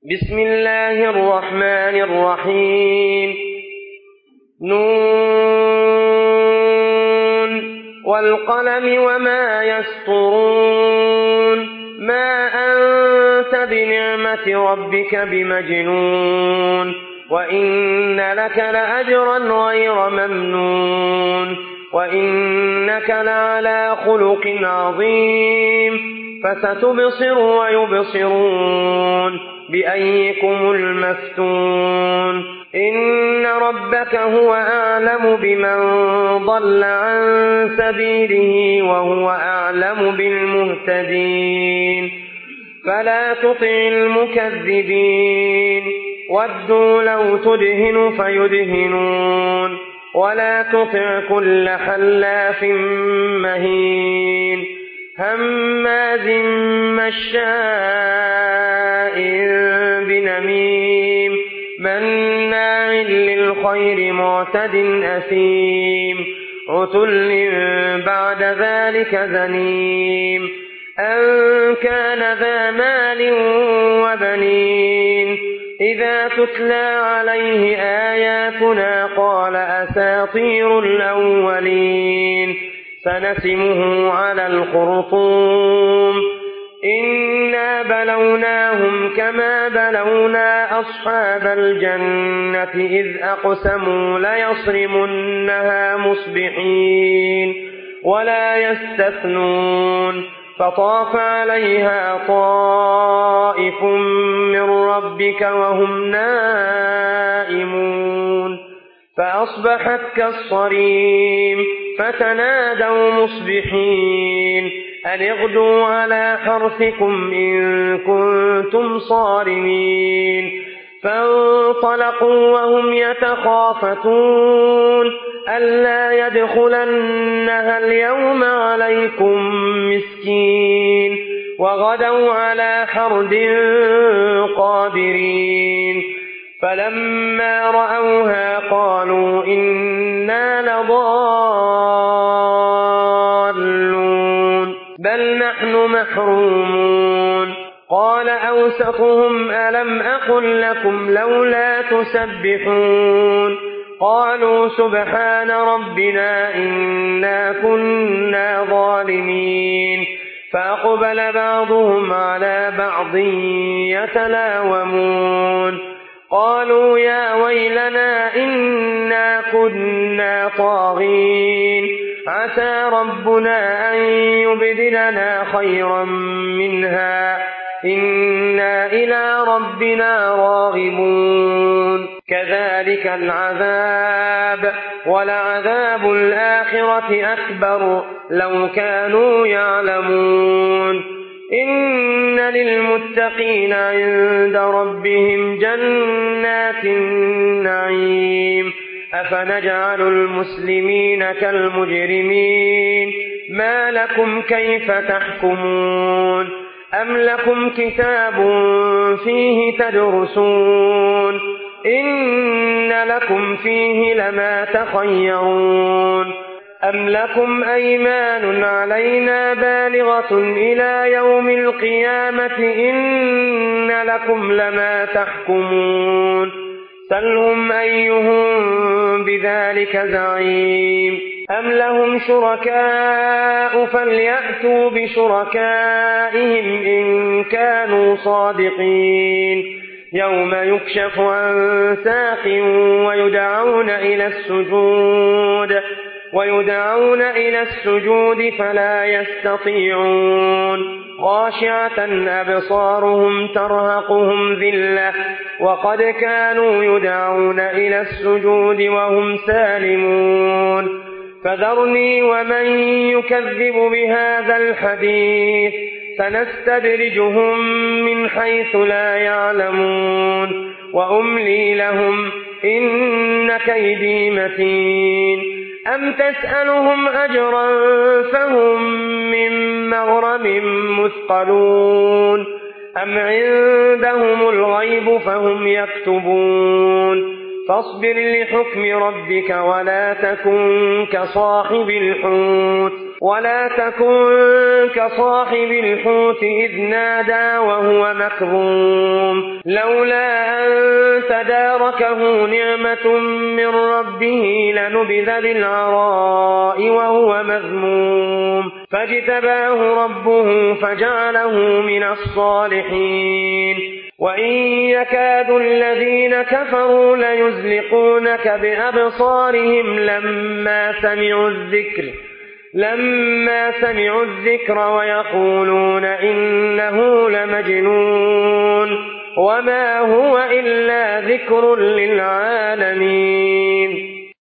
بسم الله الرحمن الرحيم نون والقلم وما يسطرون ما أنت بنعمة ربك بمجنون وإن لك لأجرا غير ممنون وإنك لعلى خلق عظيم فستبصر ويبصرون بأيكم المفتون إن ربك هو أعلم بمن ضل عن سبيله وهو أعلم بالمهتدين فلا تطع المكذبين ودوا لو تدهن فيدهنون ولا تطع كل حلاف مهين هماز مشاء بنميم مناع للخير معتد أثيم عتل بعد ذلك زنيم أن كان ذا مال وبنين إذا تتلى عليه آياتنا قال أساطير الأولين سنسمه على الخرطوم إنا بلوناهم كما بلونا أصحاب الجنة إذ أقسموا ليصرمنها مصبحين ولا يستثنون فطاف عليها طائف من ربك وهم نائمون فأصبحت كالصريم فتنادوا مصبحين أن اغدوا على حرثكم إن كنتم صارمين فانطلقوا وهم يتخافتون ألا يدخلنها اليوم عليكم مسكين وغدوا على حرد قادرين فلما رأوها قالوا إنا لضالون بل نحن محرومون قال أوسطهم ألم أقل لكم لولا تسبحون قالوا سبحان ربنا إنا كنا ظالمين فأقبل بعضهم على بعض يتلاومون قالوا يا ويلنا إنا كنا طاغين عسى ربنا أن يبدلنا خيرا منها إنا إلى ربنا راغبون كذلك العذاب ولعذاب الآخرة أكبر لو كانوا يعلمون إن للمتقين عند ربهم جنات النعيم أفنجعل المسلمين كالمجرمين ما لكم كيف تحكمون أم لكم كتاب فيه تدرسون إن لكم فيه لما تخيرون أم لكم أيمان علينا بالغة إلى يوم القيامة إن لكم لما تحكمون سلهم أيهم بذلك زعيم أم لهم شركاء فليأتوا بشركائهم إن كانوا صادقين يوم يكشف عن ساق ويدعون إلى السجود فلا يستطيعون خاشعة أبصارهم ترهقهم ذلة وقد كانوا يدعون إلى السجود وهم سالمون فذرني ومن يكذب بهذا الحديث سنستدرجهم من حيث لا يعلمون وأملي لهم إن كيدي متين أم تسألهم أجرا فهم من مغرم مثقلون أم عندهم الغيب فهم يكتبون فاصبر لحكم ربك ولا تكن كصاحب الحوت ولا تكن كصاحب الحوت إذ نادى وهو مكظوم لولا أن تداركه نعمة من ربه لنبذ بالعراء وهو مذموم فاجتباه ربه فجعله من الصالحين وإن يكاد الذين كفروا ليزلقونك بأبصارهم لما سمعوا الذكر ويقولون إنه لمجنون وما هو إلا ذكر للعالمين